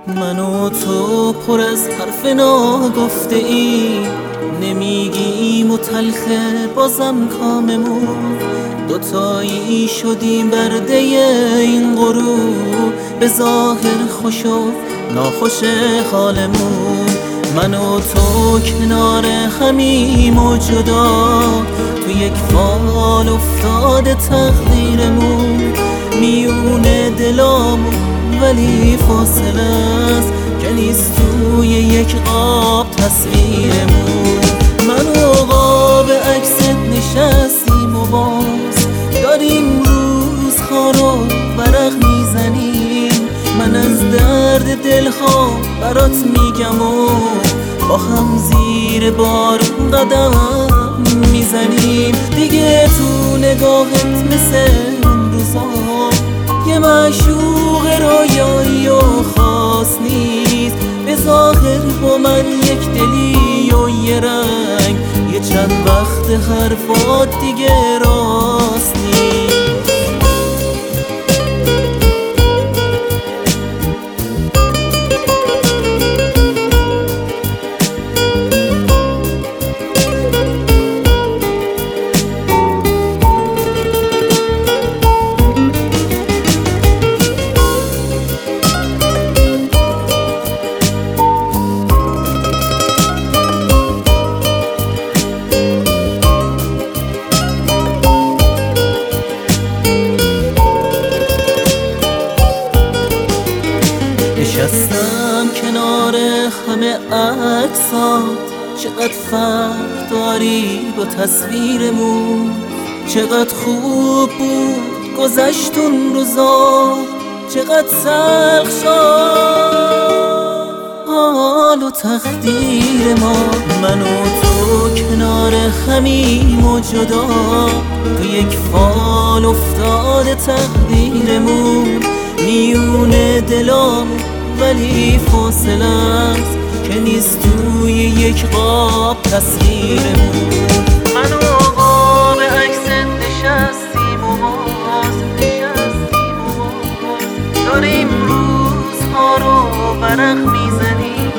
من و تو پر از حرف ناگفته ای، نمیگیم و تلخه بازم کاممون، دوتایی شدیم برده این غرور، به ظاهر خوش و ناخوش حالمون. من و تو کنار همیم و جدا، تو یک فال افتاده تقدیرمون، میون دلامون ولی فاصله است که نیست توی یک قاب تصویرمون. من و قاب عکست نشستیم و باز داریم روزها رو ورق میزنیم، من از درد دلها برات میگم و با هم زیر بارون قدم میزنیم. دیگه تو نگاهت مثل اون روزا یه معشوق رویایی و خاص نیست، به ظاهر با من یک دلی و یه رنگ، یه چند وقت حرفات دیگه راست نیست. نشستم کنار همه عکسات، چقدر فرق داری با تصویرمون، چقدر خوب بود گذشت اون روزا، چقدر سخت شد حال و تقدیر ما. من و تو کنار همیم و جدا، تو یک فال افتاده تقدیرمون، میون دلامون ولی فاصله است که نیست توی یک قاب تصویرمون. من و قاب عکست نشستیم و باز داریم روزها رو ورق میزنیم.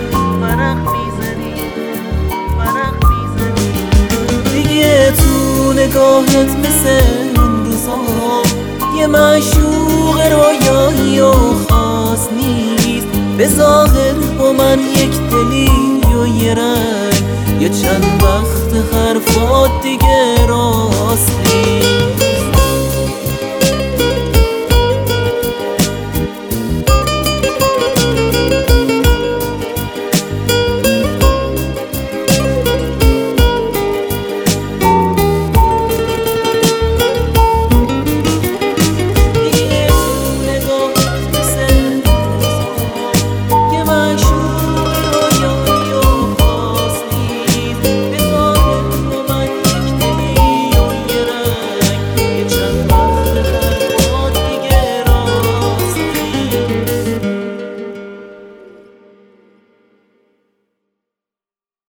دیگه تو نگاهت مثل اون روزا یه معشوق رویایی و خاص نیست، به ظاهر با من یک دلی و یه رنگ، یه چند وقت حرفات دیگه راست نیست.